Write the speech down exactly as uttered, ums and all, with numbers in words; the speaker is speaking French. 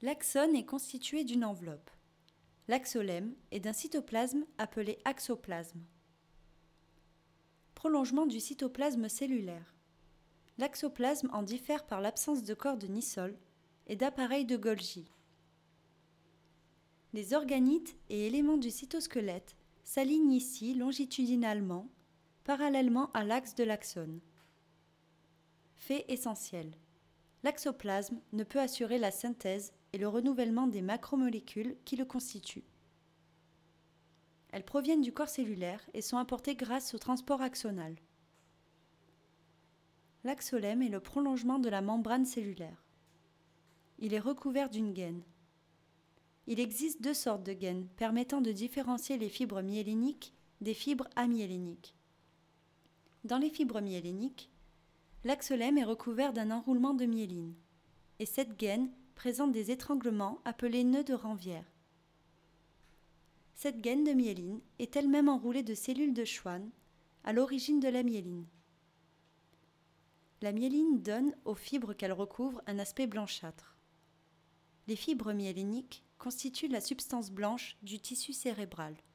L'axone est constitué d'une enveloppe. L'axolème est d'un cytoplasme appelé axoplasme. Prolongement du cytoplasme cellulaire. L'axoplasme en diffère par l'absence de corps de Nisol et d'appareil de Golgi. Les organites et éléments du cytosquelette s'alignent ici longitudinalement, parallèlement à l'axe de l'axone. Fait essentiel. L'axoplasme ne peut assurer la synthèse et le renouvellement des macromolécules qui le constituent. Elles proviennent du corps cellulaire et sont apportées grâce au transport axonal. L'axolème est le prolongement de la membrane cellulaire. Il est recouvert d'une gaine. Il existe deux sortes de gaines permettant de différencier les fibres myéléniques des fibres amyéléniques. Dans les fibres myéléniques, l'axolème est recouvert d'un enroulement de myéline, et cette gaine présente des étranglements appelés nœuds de Ranvier. Cette gaine de myéline est elle-même enroulée de cellules de Schwann, à l'origine de la myéline. La myéline donne aux fibres qu'elle recouvre un aspect blanchâtre. Les fibres myéléniques constituent la substance blanche du tissu cérébral.